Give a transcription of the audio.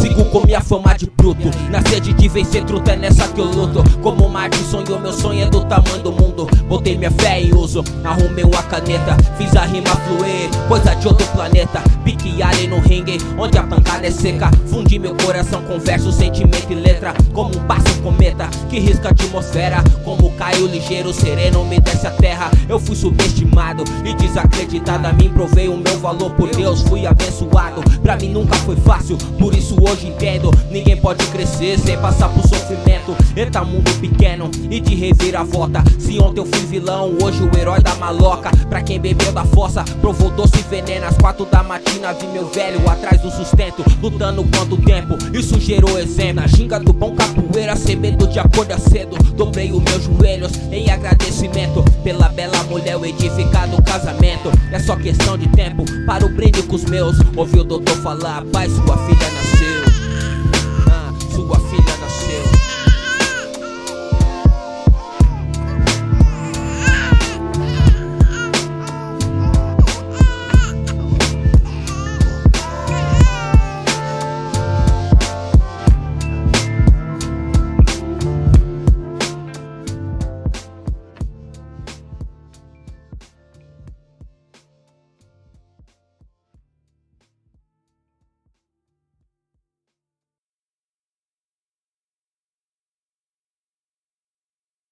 Sigo com minha fama de bruto, na sede de vencer truta é nessa que eu luto. Como o Madison e o meu sonho é do tamanho do mundo. Botei minha fé em uso, arrumei uma caneta, fiz a rima fluir, coisa de outro planeta. Pique alien no ringue, onde a pancada é seca. Fundi meu coração com verso, sentimento e letra. Como um pássaro cometa, que risca a atmosfera. Como caiu ligeiro, sereno, me desce a terra. Eu fui subestimado e desacreditado. A mim provei o meu valor por Deus, fui abençoado. Pra mim nunca foi fácil, por isso hoje entendo. Ninguém pode crescer sem passar por sofrimento. Eita mundo pequeno e de reviravolta. Se ontem eu fui vilão, hoje o herói da maloca. Pra quem bebeu da fossa, provou doce e veneno. Às 4 da matina vi meu velho atrás do sustento, lutando quanto tempo, isso gerou exemplo. Na ginga do bom capoeira, sem medo de acordar cedo. Dobrei os meus joelhos em agradecimento pela bela mulher, o edificado casamento. É só questão de tempo para o brinde com os meus. Ouvi o doutor falar, pai, sua filha nasceu. Sua filha